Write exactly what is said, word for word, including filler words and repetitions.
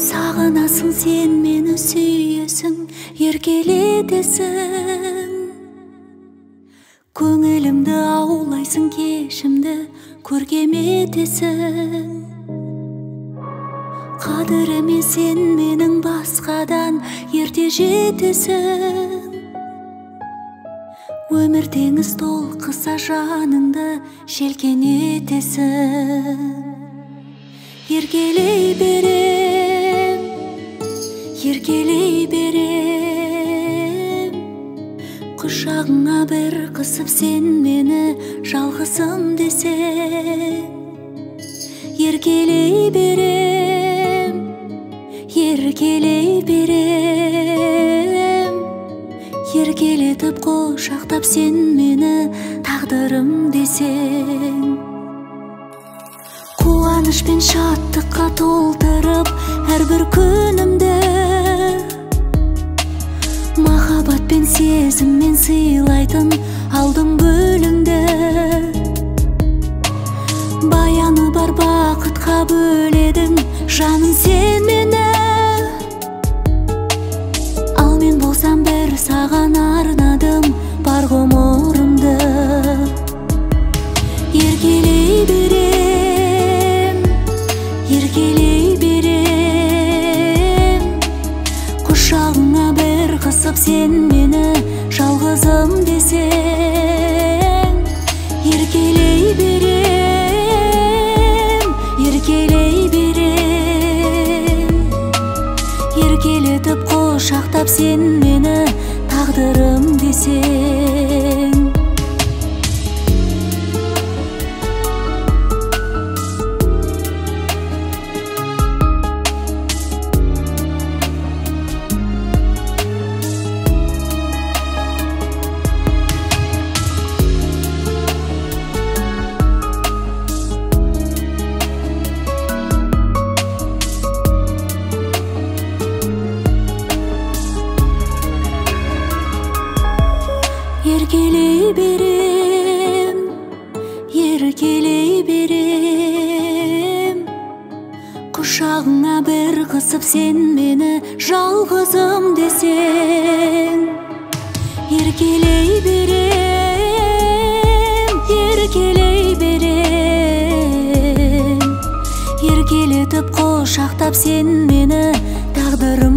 Сағынасың сен мені, сүйесің, еркелетесің. Көңілімді аулайсың, кешімді көркем етесің. Қадіріме сен менің басқадан ерте жетесің. Өмір теңіз толқыса жаныңды желкенетесің. Еркелей берем, еркелей берем. Құшағыңа бір қысып сен мені жалғызым десең. Еркелей берем, еркелей берем. Еркелетіп құшақтап сен мені тағдырым десең. Қуаныш пен шаттыққа толтырып әрбір күнімді, махаббат пен сезіммен сыйлайтын алдың бөліңді. Баяны бар бақытқа бөледің жаным сен мені. Ал мен болсам бір саған арнадым бар ғұмырымды. Еркелей берем, еркелей берем. Құшағыңа бір қысып сен мені жалғызым десең. Еркелей берем, еркелей берем. Еркелетіп құшақтап сен мені тағдырым десең. Еркелей берем, еркелей берем. Құшағыңа бір қысып сен мені жалғызым десең. Еркелей берем, еркелей берем. Еркелетіп құшақтап сен мені тағдырым